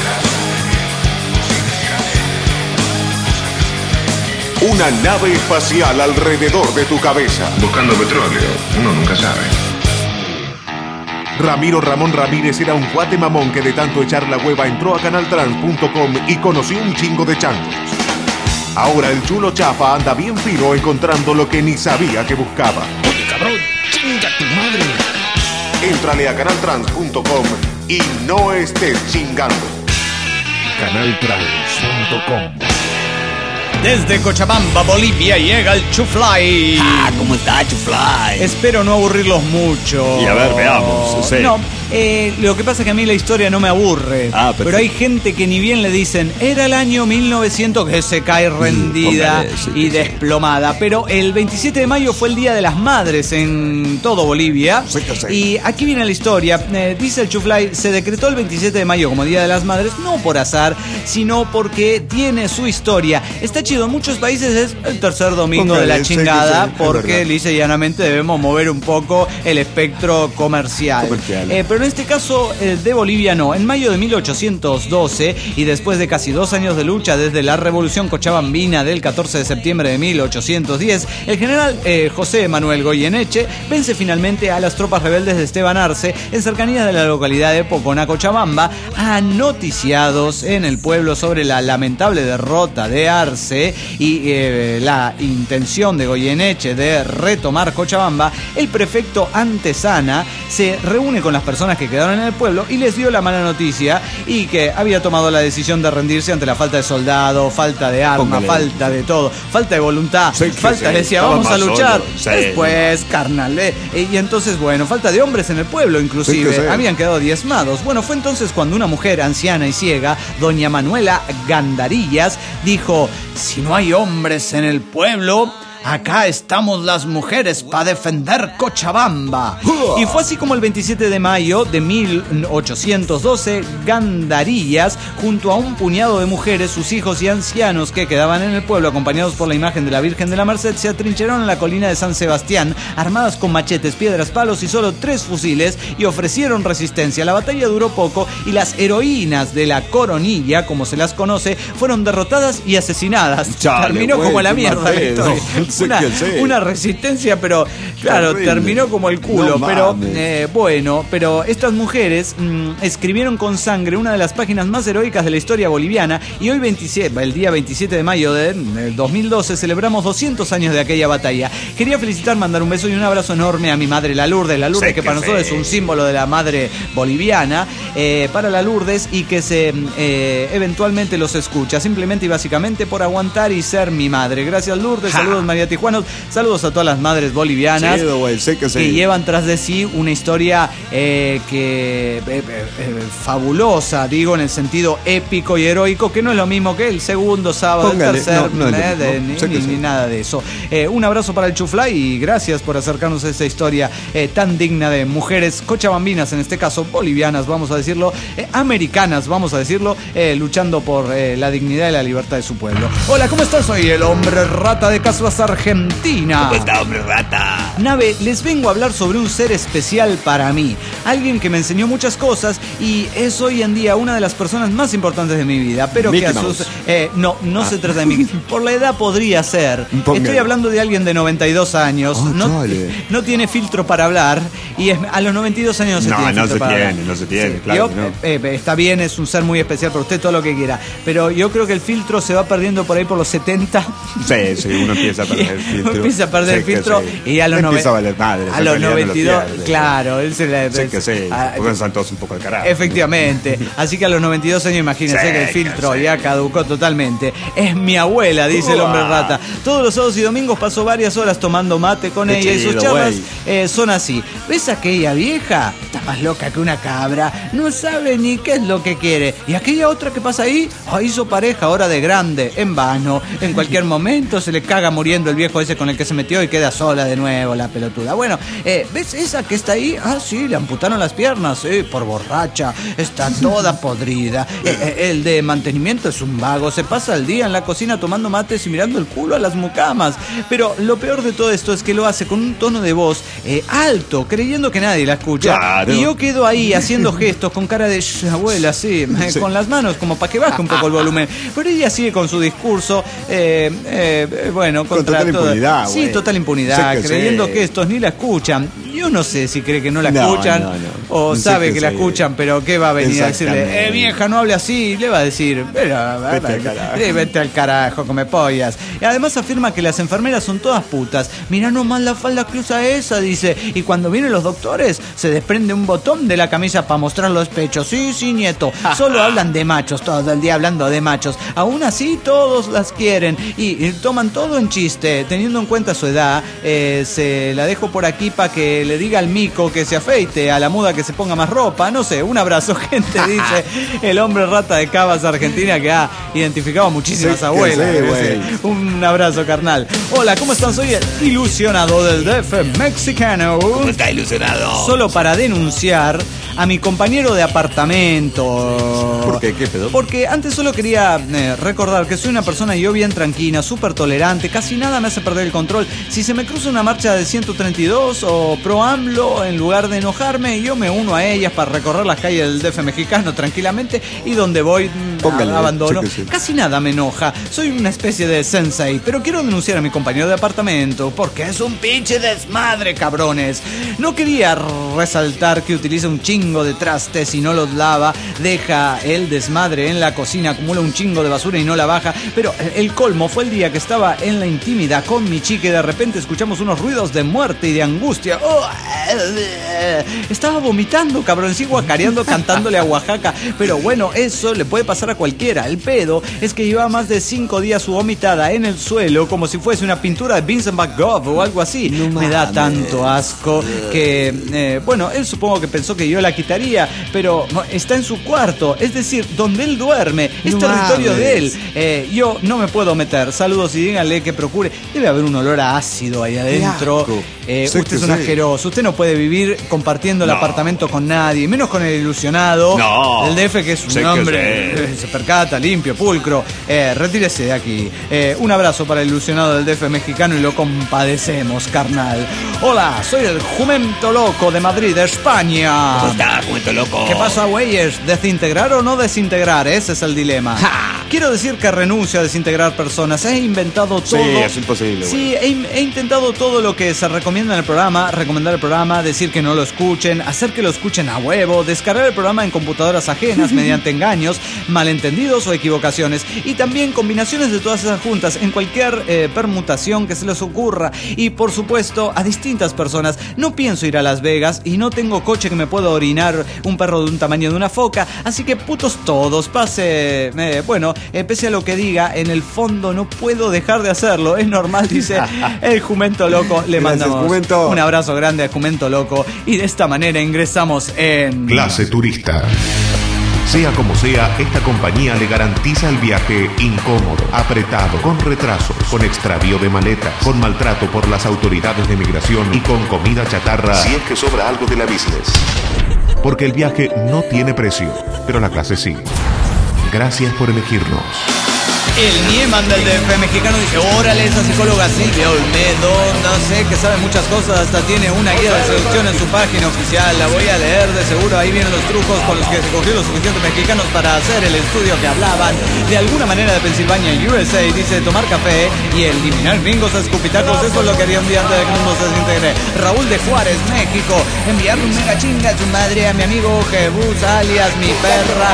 una nave espacial alrededor de tu cabeza,
buscando petróleo, uno nunca sabe.
Ramiro Ramón Ramírez era un cuate mamón que de tanto echar la hueva entró a canaltrans.com y conoció un chingo de changos. Ahora el chulo chafa anda bien fino encontrando lo que ni sabía que buscaba.
Oye, cabrón, chinga tu madre.
Éntrale a canaltrans.com y no estés chingando.
Canaltrans.com.
Desde Cochabamba, Bolivia, llega el Chufly.
¿Cómo está, Chufly?
Espero no aburrirlos mucho.
Y a ver, veamos.
No, Lo que pasa es que a mí la historia no me aburre. Pero hay gente que ni bien le dicen, era el año 1900, que se cae rendida y desplomada. Pero el 27 de mayo fue el Día de las Madres en todo Bolivia. Y aquí viene la historia. Dice el Chuflay, se decretó el 27 de mayo como Día de las Madres, no por azar, sino porque tiene su historia. Está chido, en muchos países es el tercer domingo de la chingada, porque lisa y llanamente debemos mover un poco el espectro comercial. Pero en este caso de Bolivia no. En mayo de 1812, y después de casi 2 años de lucha desde la Revolución Cochabambina del 14 de septiembre de 1810, el general José Manuel Goyeneche vence finalmente a las tropas rebeldes de Esteban Arce en cercanías de la localidad de Pocona, Cochabamba. Noticiados en el pueblo sobre la lamentable derrota de Arce y la intención de Goyeneche de retomar Cochabamba, el prefecto Antesana se reúne con las personas que quedaron en el pueblo y les dio la mala noticia y que había tomado la decisión de rendirse ante la falta de soldados, falta de armas, falta de todo, falta de voluntad, decía, vamos a luchar. Después, carnal, y entonces, bueno, falta de hombres en el pueblo, inclusive, habían quedado diezmados. Bueno, fue entonces cuando una mujer anciana y ciega, doña Manuela Gandarillas, dijo, si no hay hombres en el pueblo, acá estamos las mujeres para defender Cochabamba. Y fue así como el 27 de mayo de 1812, Gandarillas, junto a un puñado de mujeres, sus hijos y ancianos que quedaban en el pueblo, acompañados por la imagen de la Virgen de la Merced, se atrincheraron en la colina de San Sebastián, armadas con machetes, piedras, palos y solo 3 fusiles, y ofrecieron resistencia. La batalla duró poco y las heroínas de la Coronilla, como se las conoce, fueron derrotadas y asesinadas. Terminó como la mierda la historia. Una resistencia, pero claro, terminó como el culo. Pero bueno, pero estas mujeres escribieron con sangre una de las páginas más heroicas de la historia boliviana. Y hoy, el día 27 de mayo del 2012, celebramos 200 años de aquella batalla. Quería felicitar, mandar un beso y un abrazo enorme a mi madre, la Lourdes, que para nosotros es un símbolo de la madre boliviana, para la Lourdes, y que se eventualmente los escucha, simplemente y básicamente por aguantar y ser mi madre. Gracias, Lourdes. Saludos, María Tijuanos. Saludos a todas las madres bolivianas que llevan tras de sí una historia fabulosa, digo, en el sentido épico y heroico, que no es lo mismo que el segundo sábado, el tercer, ni nada de eso. Un abrazo para el Chuflay y gracias por acercarnos a esta historia tan digna de mujeres cochabambinas, en este caso bolivianas, vamos a decirlo, americanas, vamos a decirlo, luchando por la dignidad y la libertad de su pueblo. Hola, ¿cómo estás? Soy el hombre rata de Casuas, Argentina.
¿Cómo está, hombre rata?
Nave, les vengo a hablar sobre un ser especial para mí, alguien que me enseñó muchas cosas y es hoy en día una de las personas más importantes de mi vida, pero Mickey que a sus... no se trata de mí. Por la edad podría ser. Estoy hablando de alguien de 92 años, no tiene filtro para hablar y a los 92 años no se tiene, claro. Está bien, es un ser muy especial para usted, todo lo que quiera, pero yo creo que el filtro se va perdiendo por ahí por los 70.
Sí, uno empieza a perder el filtro.
Empieza a perder el filtro y a los 92, claro.
Porque están todos un poco al carajo.
Efectivamente. Así que a los 92 años, imagínense que el filtro ya caducó totalmente. Es mi abuela, dice el hombre rata. Todos los sábados y domingos paso varias horas tomando mate con ella y sus charlas son así. ¿Ves aquella vieja? Está más loca que una cabra. No sabe ni qué es lo que quiere. Y aquella otra que pasa ahí, hizo pareja ahora de grande, en vano. En cualquier momento se le caga muriendo el viejo ese con el que se metió y queda sola de nuevo la pelotuda. Bueno, ¿ves esa que está ahí? Ah, sí, le amputaron las piernas, por borracha. Está toda podrida. El de mantenimiento es un vago. Se pasa el día en la cocina tomando mates y mirando el culo a las mucamas. Pero lo peor de todo esto es que lo hace con un tono de voz alto, creyendo que nadie la escucha. Claro. Y yo quedo ahí haciendo gestos con cara de abuela, sí, con las manos como para que baje un poco el volumen. Pero ella sigue con su discurso, bueno,
con total impunidad.
Sí, total impunidad, creyendo que estos ni la escuchan. Yo no sé si cree que no la escuchan o sabe que la escuchan, pero ¿qué va a venir a decirle? Vieja, no hable así. Le va a decir, vete al carajo, come pollas. Y además afirma que las enfermeras son todas putas. Mirá nomás la falda que usa esa, dice. Y cuando vienen los doctores, se desprende un botón de la camisa para mostrar los pechos. Sí, nieto. Solo hablan de machos, todo el día hablando de machos. Aún así, todos las quieren. Y toman todo en chiste. Teniendo en cuenta su edad, se la dejo por aquí para que que le diga al mico que se afeite, a la muda que se ponga más ropa, no sé, un abrazo, gente, dice el hombre rata de Cabas, Argentina, que ha identificado a muchísimas abuelas. Un abrazo, carnal. Hola, ¿cómo están? Soy el ilusionado del DF mexicano.
¿Cómo está ilusionado?
Solo para denunciar a mi compañero de apartamento.
¿Por qué? ¿Qué pedo?
Porque antes solo quería recordar que soy una persona yo bien tranquila, súper tolerante, casi nada me hace perder el control. Si se me cruza una marcha de 132 o pro AMLO, en lugar de enojarme, yo me uno a ellas para recorrer las calles del DF mexicano tranquilamente y donde voy abandono. Casi nada me enoja. Soy una especie de sensei, pero quiero denunciar a mi compañero de apartamento porque es un pinche desmadre, cabrones. No quería resaltar que utiliza un chingo de trastes y no los lava, deja el desmadre en la cocina, acumula un chingo de basura y no la baja, pero el colmo fue el día que estaba en la intimidad con mi chica y de repente escuchamos unos ruidos de muerte y de angustia. Estaba vomitando, cabrón, sigo acareando, cantándole a Oaxaca, pero bueno, eso le puede pasar a cualquiera. El pedo es que lleva más de 5 días su vomitada en el suelo como si fuese una pintura de Vincent Van Gogh o algo así. No me da tanto asco que, bueno, él supongo que pensó que yo la quitaría, pero está en su cuarto, es decir, donde él duerme, es territorio de él. Yo no me puedo meter. Saludos y díganle que procure. Debe haber un olor a ácido ahí adentro. Usted es un asqueroso. Usted no puede vivir compartiendo el apartamento con nadie, menos con el ilusionado del DF, que es un hombre se percata, limpio, pulcro. Retírese de aquí. Un abrazo para el ilusionado del DF mexicano y lo compadecemos, carnal. Hola, soy el Jumento Loco de Madrid, España.
¿Cómo está, Jumento Loco?
¿Qué pasa, güeyes? ¿Desintegrar o no desintegrar? Ese es el dilema. Quiero decir que renuncio a desintegrar personas. He inventado todo.
Sí, es imposible.
Sí, he intentado todo lo que se recomienda en el programa. Recomendar el programa, decir que no lo escuchen, hacer que lo escuchen a huevo, descargar el programa en computadoras ajenas mediante engaños, malentendidos o equivocaciones. Y también combinaciones de todas esas juntas en cualquier permutación que se les ocurra. Y por supuesto, a distintas personas. No pienso ir a Las Vegas y no tengo coche que me pueda orinar un perro de un tamaño de una foca. Así que putos todos, pase... bueno, pese a lo que diga, en el fondo no puedo dejar de hacerlo. Es normal, dice el Jumento Loco. Le mandamos un abrazo grande al Jumento Loco. Y de esta manera ingresamos en...
Clase Turista. Sea como sea, esta compañía le garantiza el viaje incómodo, apretado, con retrasos, con extravío de maletas, con maltrato por las autoridades de migración y con comida chatarra si es que sobra algo de la business. Porque el viaje no tiene precio, pero la clase sí. Gracias por elegirnos.
El Nieman del DF mexicano dice: órale, esa psicóloga Silvia Olmedo, no sé, que sabe muchas cosas, hasta tiene una guía de seducción en su página oficial, la voy a leer de seguro, ahí vienen los trucos con los que se cogió los suficientes mexicanos para hacer el estudio que hablaban de alguna manera de Pensilvania, USA. Dice: tomar café y eliminar gringos a escupitacos, eso es lo que haría un día antes de que el mundo se desintegre. Raúl de Juárez, México: enviarle un mega chinga a su madre a mi amigo Jebus, alias mi perra,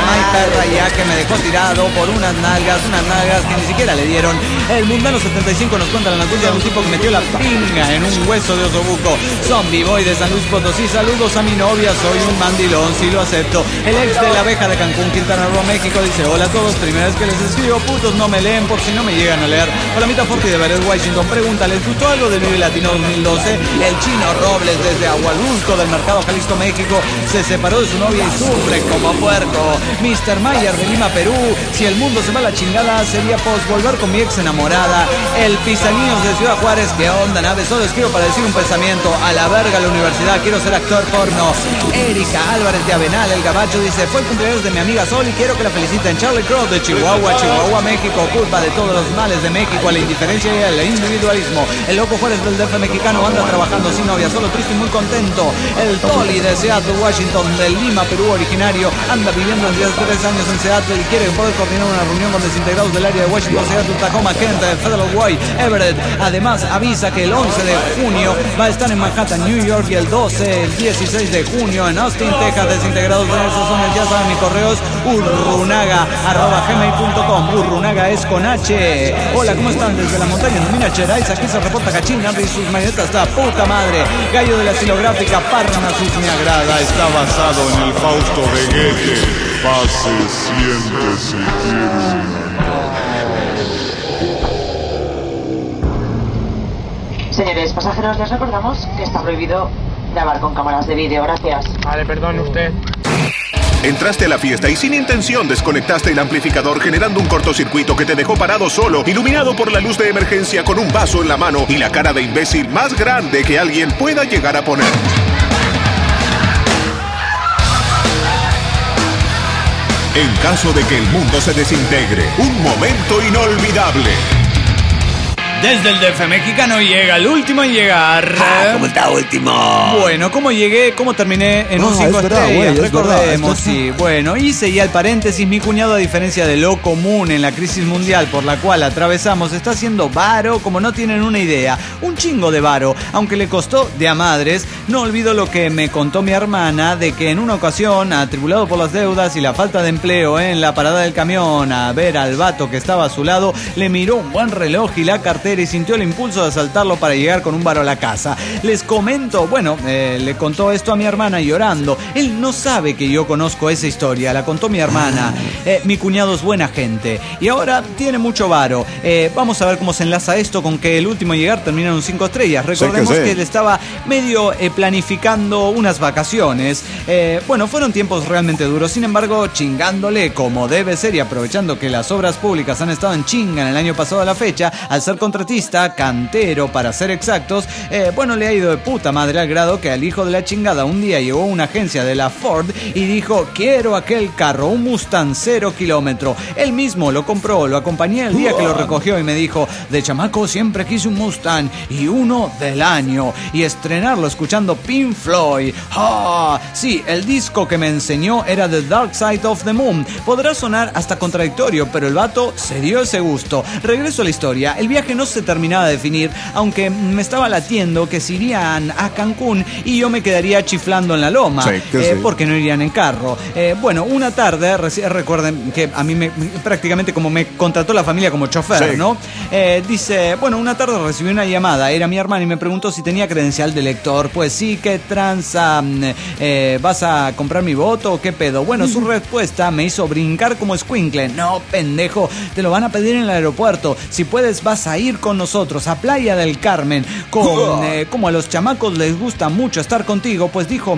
ya que me dejó tirado por unas nalgas que ni siquiera le dieron. El Mundano 75 nos cuenta la noticia de un tipo que metió la pinga en un hueso de osobuco. Zombie Boy de San Luis Potosí: saludos a mi novia, soy un mandilón, si lo acepto. El ex de la abeja de Cancún, Quintana Roo, México, dice: hola a todos, primera vez que les escribo, putos no me leen por si no me llegan a leer. Hola, Mita Forti de Verés, Washington, pregunta: ¿les gustó algo del Vive Latino 2012? El Chino Robles desde Aguadulco del Mercado Jalisco, México, se separó de su novia y sufre como puerco. Mr. Mayer de Lima, Perú: si el mundo se va a la chingada, sería volver con mi ex enamorada. El Pizaninos de Ciudad Juárez: ¿qué onda, nave? Solo escribo para decir un pensamiento. A la verga la universidad, quiero ser actor porno. Erika Álvarez de Avenal, el Gabacho, dice: fue el cumpleaños de mi amiga Sol y quiero que la feliciten. Charlie Cross de Chihuahua, México: culpa de todos los males de México, a la indiferencia y al individualismo. El Loco Juárez del DF mexicano: anda trabajando sin novia, solo triste y muy contento. El Toli de Seattle, Washington, de Lima, Perú, originario, anda viviendo desde 3 años en Seattle y quiere poder coordinar una reunión con desintegrados del área de Washington, Seattle, Tacoma, Kent, Federal Way, Everett. Además avisa que el 11 de junio va a estar en Manhattan, New York, y el 12, el 16 de junio en Austin, Texas. Desintegrados de esas zonas, ya saben, mis correos: urrunaga@gmail.com. Urrunaga es con H. Hola, ¿cómo están? Desde la montaña de Minas Gerais, aquí se reporta Cachín, Henry y sus marionetas, la puta madre. Gallo de la estilográfica, Parnassus me agrada, está basado en el Fausto de Goethe.
Pase, siéntese, quiere.
Señores pasajeros, les recordamos que está prohibido Grabar con cámaras de vídeo, gracias.
Vale, perdone usted.
Entraste a la fiesta y sin intención desconectaste el amplificador, generando un cortocircuito que te dejó parado solo, iluminado por la luz de emergencia, con un vaso en la mano y la cara de imbécil más grande que alguien pueda llegar a poner. En caso de que el mundo se desintegre, un momento inolvidable.
Desde el DF mexicano llega el último en llegar.
¿Cómo está último?
Bueno, ¿cómo llegué? ¿Cómo terminé en un 5 estrellas? Recordemos, sí. Bueno, y seguía el paréntesis. Mi cuñado, a diferencia de lo común en la crisis mundial por la cual atravesamos, está haciendo varo como no tienen una idea. Un chingo de varo, aunque le costó de a madres. No olvido lo que me contó mi hermana, de que en una ocasión, atribulado por las deudas y la falta de empleo en la parada del camión, a ver al vato que estaba a su lado, le miró un buen reloj y la cartera y sintió el impulso de asaltarlo para llegar con un varo a la casa. Les comento, bueno, le contó esto a mi hermana llorando. Él no sabe que yo conozco esa historia, la contó mi hermana. Mi cuñado es buena gente y ahora tiene mucho varo. Vamos a ver cómo se enlaza esto con que el último en llegar termina en un 5 estrellas. Recordemos que él estaba medio planificando unas vacaciones. Bueno, fueron tiempos realmente duros, sin embargo, chingándole como debe ser y aprovechando que las obras públicas han estado en chinga en el año pasado a la fecha, al ser cantero para ser exactos, bueno, le ha ido de puta madre al grado que al hijo de la chingada un día llegó a una agencia de la Ford y dijo: quiero aquel carro, un Mustang 0 kilómetro. Él mismo lo compró, lo acompañé el día que lo recogió y me dijo: de chamaco siempre quise un Mustang y uno del año, y estrenarlo escuchando Pink Floyd. Sí, el disco que me enseñó era The Dark Side of the Moon. Podrá sonar hasta contradictorio, pero el vato se dio ese gusto. Regreso a la historia. El viaje no se terminaba de definir, aunque me estaba latiendo que si irían a Cancún y yo me quedaría chiflando en la loma, porque no irían en carro. Bueno, una tarde, recuerden que a mí prácticamente como me contrató la familia como chofer, ¿no? Dice, bueno, una tarde recibí una llamada, era mi hermana y me preguntó si tenía credencial de lector. Pues sí, ¿qué tranza? ¿Vas a comprar mi voto o qué pedo? Bueno, su respuesta me hizo brincar como escuincle. No, pendejo, te lo van a pedir en el aeropuerto. Si puedes, vas a ir con nosotros a Playa del Carmen. Como a los chamacos les gusta mucho estar contigo, pues dijo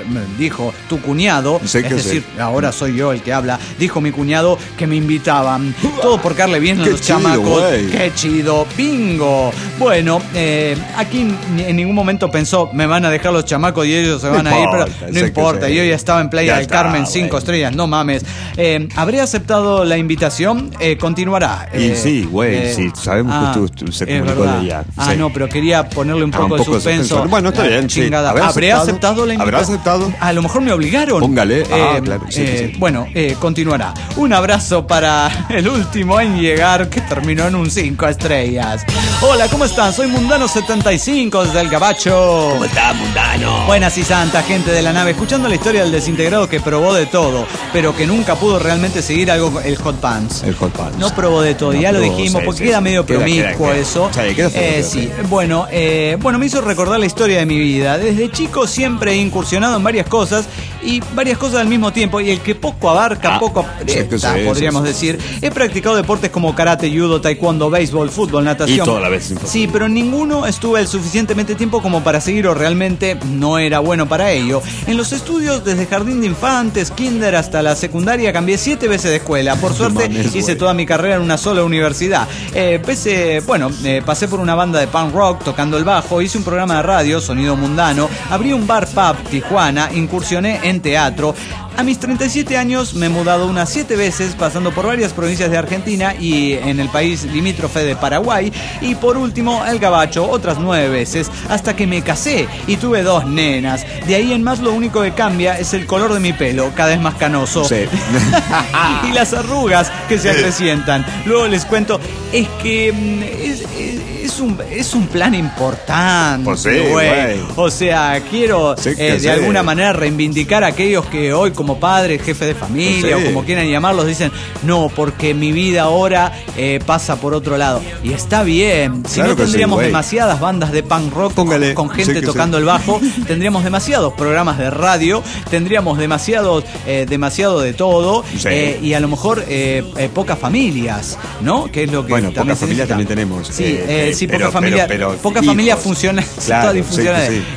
tu cuñado, es decir, ahora soy yo el que habla, dijo mi cuñado que me invitaban. Todo por darle bien a los chamacos. Qué chido, bingo. Bueno, aquí en ningún momento pensó, me van a dejar los chamacos y ellos se van a ir, pero no importa, yo ya estaba en Playa del Carmen, 5 estrellas, no mames. ¿Habré aceptado la invitación? Continuará.
Y sí, güey, sí, sabemos que tú se comunicó de ella.
No, pero quería ponerle un poco de suspenso.
Bueno, está bien,
chingada. ¿Habré aceptado la invitación?
¿Habrá aceptado?
A lo mejor me obligaron.
Póngale. Claro. Sí.
Bueno, continuará. Un abrazo para el último en llegar, que terminó en un 5 estrellas. Hola, ¿cómo están? Soy Mundano75 desde el Gabacho.
¿Cómo está, Mundano?
Buenas y santa, gente de la nave. Escuchando la historia del desintegrado que probó de todo, pero que nunca pudo realmente seguir algo, el Hot Pants.
El Hot Pants.
No probó de todo, ya lo dijimos, porque queda medio promiscuo eso. Sí, bueno, me hizo recordar la historia de mi vida. Desde chico siempre he incursionado en varias cosas y varias cosas al mismo tiempo, y el que poco abarca, poco aprieta, podríamos decir. He practicado deportes como karate, judo, taekwondo, béisbol, fútbol, natación.
Y toda la vez.
Sí, pero en ninguno estuve el suficientemente tiempo como para seguir, o realmente no era bueno para ello. En los estudios, desde jardín de infantes, kinder hasta la secundaria, cambié 7 veces de escuela. Por suerte, hice toda mi carrera en una sola universidad. Pasé por una banda de punk rock tocando el bajo, hice un programa de radio, Sonido Mundano, abrí un bar pub Tijuana, incursioné en teatro. A mis 37 años me he mudado unas 7 veces, pasando por varias provincias de Argentina y en el país limítrofe de Paraguay, y por último el Gabacho otras 9 veces, hasta que me casé y tuve 2 nenas. De ahí en más lo único que cambia es el color de mi pelo, cada vez más canoso. Sí. Y las arrugas que se acrecientan. Luego les cuento, es que es un plan importante,
pues sí,
güey. O sea, quiero de alguna manera reivindicar a aquellos que hoy como padres, jefes de familia, pues o como quieran llamarlos, dicen, no, porque mi vida ahora pasa por otro lado. Y está bien. Si no tendríamos demasiadas bandas de punk rock con gente tocando el bajo, tendríamos demasiados programas de radio, tendríamos demasiado de todo, y a lo mejor pocas familias, ¿no? Que es lo que
pocas familias también tenemos.
Sí, sí, poca familia funciona.
Claro,
toda disfuncional.
Sí.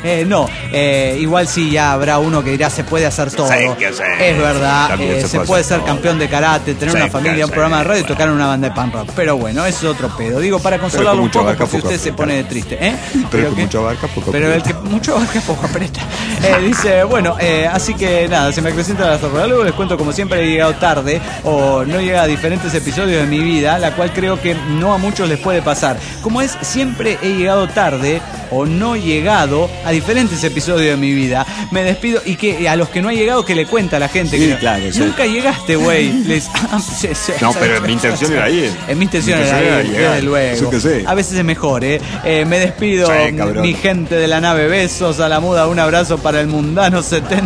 Igual sí, ya habrá uno que dirá se puede hacer todo.
Sí.
Es verdad,
Se
puede ser campeón de karate, tener una familia, un programa de radio y tocar en una banda de punk rock. Pero bueno, eso es otro pedo. Digo, para consolarlo un poco, porque usted se pone triste.
Pero el que mucho abarca, poco
aprieta. Pero el que mucho abarca, poco aprieta. Dice, bueno, así que nada, se me acrecienta la zorra. Luego les cuento, como siempre, he llegado tarde o no llega a diferentes episodios de mi vida, la cual creo que no a muchos les puede pasar. Como es, siempre he llegado tarde o no llegado a diferentes episodios de mi vida. Me despido y que a los que no ha llegado que le cuenta a la gente
sí,
que
claro,
nunca llegaste, güey.
No, pero mi intención era ir.
Mi intención era ir, desde luego. A veces es mejor, Me despido, mi gente de la nave. Besos a la muda, un abrazo para el mundano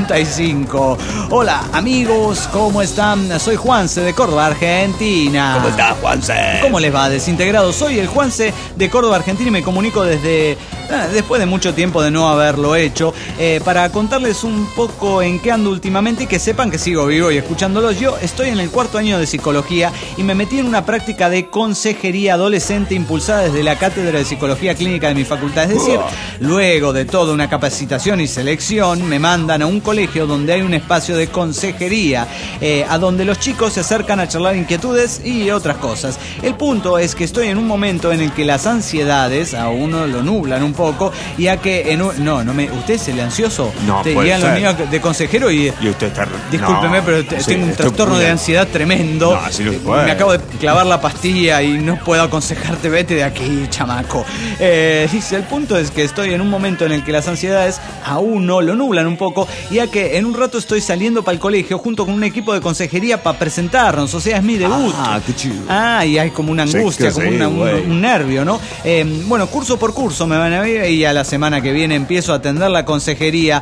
75. Hola, amigos, ¿cómo están? Soy Juanse de Córdoba, Argentina.
¿Cómo estás, Juanse?
¿Cómo les va, desintegrados? Soy el Juanse de Córdoba, Argentina y me comunico después de mucho tiempo de no haberlo hecho, para contarles un poco en qué ando últimamente y que sepan que sigo vivo y escuchándolos. Yo estoy en el 4º año de psicología y me metí en una práctica de consejería adolescente impulsada desde la cátedra de psicología clínica de mi facultad. Es decir, luego de toda una capacitación y selección, me mandan a un colegio donde hay un espacio de consejería, a donde los chicos se acercan a charlar inquietudes y otras cosas. El punto es que estoy en un momento en el que las ansiedades a uno lo nublan un poco, ya que ¿usted es el ansioso?
No,
te llegan los niños de consejero y usted está... Discúlpeme, pero tengo un trastorno de ansiedad tremendo.
No, así no puede.
Me acabo de clavar la pastilla y no puedo aconsejarte, vete de aquí, chamaco. Dice, el punto es que estoy en un momento en el que las ansiedades a uno lo nublan un poco, ya que en un rato estoy saliendo para el colegio junto con un equipo de consejería para presentarnos, o sea, es mi debut.
Qué chido.
Y hay como una angustia, como un nervio, ¿no? Bueno, curso por curso me van a ver y a la semana que viene empiezo a atender la consejería.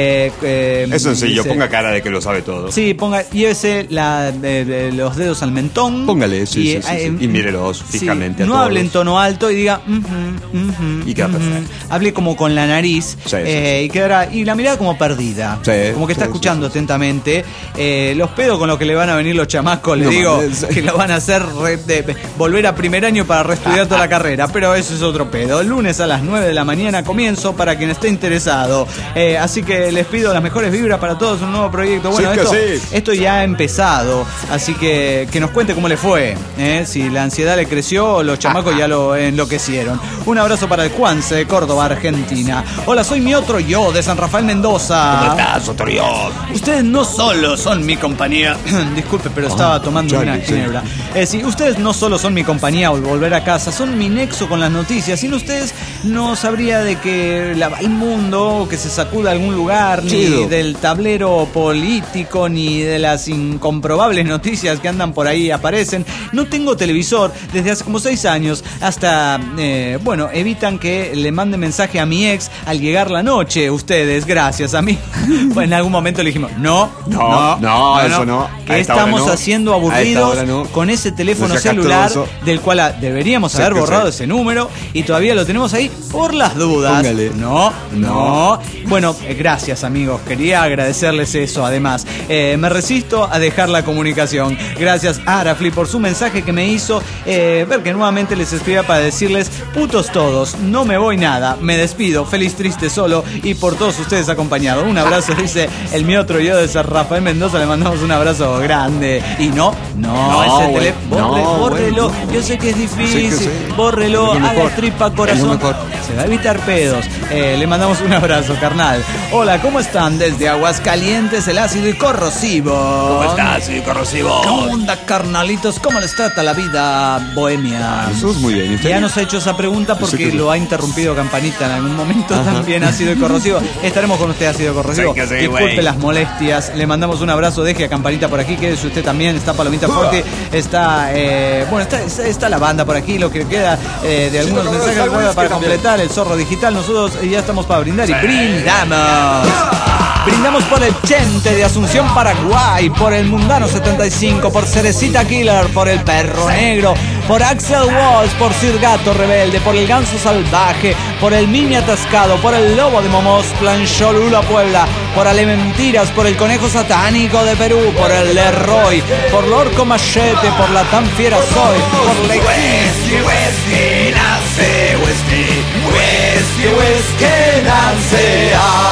Es sencillo, ponga cara de que lo sabe todo.
Sí, llévese los dedos al mentón.
Póngale, sí. Y mírelos fijamente.
No hable en tono alto y diga...
y queda perfecto.
Hable como con la nariz. Y quedará... Y la mirada como perdida. Como que está escuchando atentamente. Los pedos con los que le van a venir los chamacos, le digo, que lo van a hacer volver a primer año para reestudiar toda la carrera. Pero eso es otro pedo. El lunes a las 9 de la mañana comienzo para quien esté interesado. Así que les pido las mejores vibras para todos, un nuevo proyecto. Bueno, esto ya ha empezado, así que nos cuente cómo le fue, si la ansiedad le creció o los chamacos ya lo enloquecieron. Un abrazo para el Juanse de Córdoba, Argentina. Hola, soy mi otro yo de San Rafael, Mendoza.
¿Cómo estás, otro yo?
Ustedes no solo son mi compañía. Disculpe, pero estaba tomando una ginebra. Sí, ustedes no solo son mi compañía al volver a casa, son mi nexo con las noticias. Sin ustedes no sabría de que el mundo, que se sacuda a algún lugar, ni del tablero político, ni de las incomprobables noticias que andan por ahí aparecen. No tengo televisor desde hace como 6 años. Hasta, evitan que le mande mensaje a mi ex al llegar la noche. Ustedes, gracias a mí. Pues en algún momento le dijimos, no,
eso no.
¿Qué estamos haciendo aburridos con ese teléfono celular del cual deberíamos haber borrado ese número y todavía lo tenemos ahí por las dudas?
Póngale.
No. Bueno, gracias, amigos. Quería agradecerles eso. Además, me resisto a dejar la comunicación. Gracias a Arafli por su mensaje que me hizo ver que nuevamente les escribía para decirles, putos todos, no me voy nada, me despido, feliz, triste, solo y por todos ustedes acompañado. Un abrazo, dice el mi otro yo de San Rafael, Mendoza. Le mandamos un abrazo grande. Y ese teléfono, bórrelo. Yo sé que es difícil, bórrelo, haga tripa, corazón. Se va a evitar pedos. Le mandamos un abrazo, carnal. Hola, ¿cómo están? Desde Aguascalientes, el ácido y corrosivo.
¿Cómo está, ácido y corrosivo?
¿Cómo onda, carnalitos? ¿Cómo les trata la vida bohemia?
Eso es muy bien.
Ya nos ha hecho esa pregunta porque lo ha interrumpido Campanita en algún momento. También ácido y corrosivo. Estaremos con usted, ácido y corrosivo. Disculpe las molestias. Le mandamos un abrazo. Deje a Campanita por aquí. Quédese usted también. Está Palomita Forti. Está la banda por aquí. Lo que queda de algunos mensajes para completar el zorro digital. Nosotros ya estamos para brindar y brindamos. Brindamos por el Chente de Asunción, Paraguay, por el Mundano 75, por Cerecita Killer, por el Perro Negro, por Axel Walsh, por Sir Gato Rebelde, por el Ganso Salvaje, por el Mini Atascado, por el Lobo de Momosplan, Cholula, Puebla, por Ale Mentiras, por el Conejo Satánico de Perú, por el Leroy, por Lorco Machete, por la Tan Fiera Soy, por la whisky, Nancy,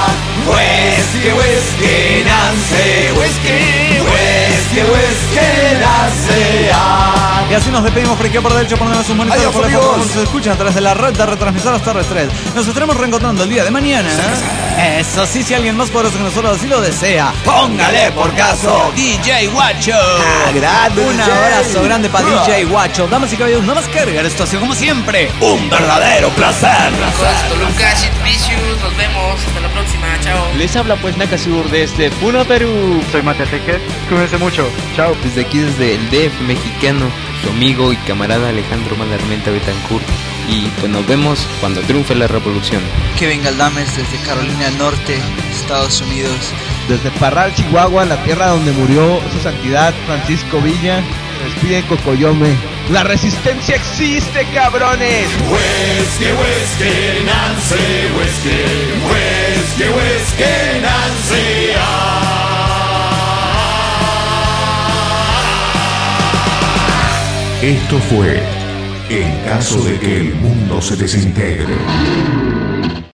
whisky, Nancy, whisky, Nancy. Y así nos despedimos, Friqueo por derecho, ponemos un monitor por la forma se escuchan a través de la red de retransmisoras Terrestres. Nos estaremos reencontrando el día de mañana. Eso sí, si alguien más poderoso que nosotros así lo desea, póngale por caso DJ Guacho. Un abrazo grande para DJ Guacho. Damas y caballeros, nada más cargar esto ha sido como siempre un verdadero placer.
Lucas Vicious, nos vemos, hasta la próxima, chao.
Les habla pues Nakasur desde Puno, Perú.
Soy Matías Tejer, cuídense mucho, chao.
Desde aquí, desde el DF mexicano, su amigo y camarada Alejandro Malarmenta Betancourt. Y pues nos vemos cuando triunfe la revolución.
Kevin Galdames desde Carolina del Norte, Estados Unidos.
Desde Parral, Chihuahua, la tierra donde murió su santidad Francisco Villa, se despide Cocoyome. ¡La resistencia existe, cabrones!
Whisky, whisky, Nancy, whisky, whisky, whisky, Nancy.
Esto fue En caso de que el mundo se desintegre.